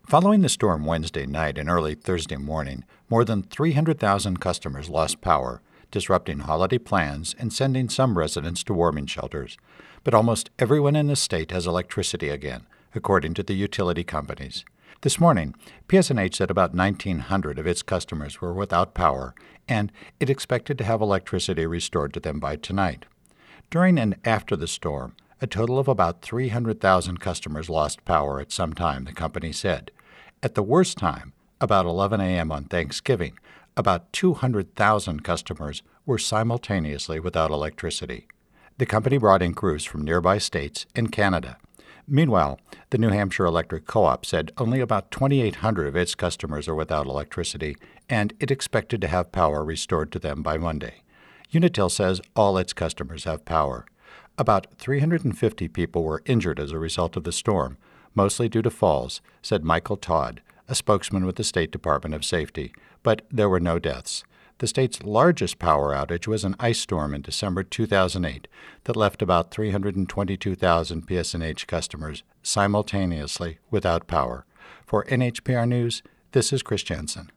Following the storm Wednesday night and early Thursday morning, more than 300,000 customers lost power, disrupting holiday plans and sending some residents to warming shelters. But almost everyone in the state has electricity again, according to the utility companies. This morning, PSNH said about 1,900 of its customers were without power, and it expected to have electricity restored to them by tonight. During and after the storm, a total of about 300,000 customers lost power at some time, the company said. At the worst time, about 11 a.m. on Thanksgiving, about 200,000 customers were simultaneously without electricity. The company brought in crews from nearby states and Canada. Meanwhile, the New Hampshire Electric Co-op said only about 2,800 of its customers are without electricity, and it expected to have power restored to them by Monday. Unitil says all its customers have power. About 350 people were injured as a result of the storm, mostly due to falls, said Michael Todd, a spokesman with the State Department of Safety, but there were no deaths. The state's largest power outage was an ice storm in December 2008 that left about 322,000 PSNH customers simultaneously without power. For NHPR News, this is Chris Jensen.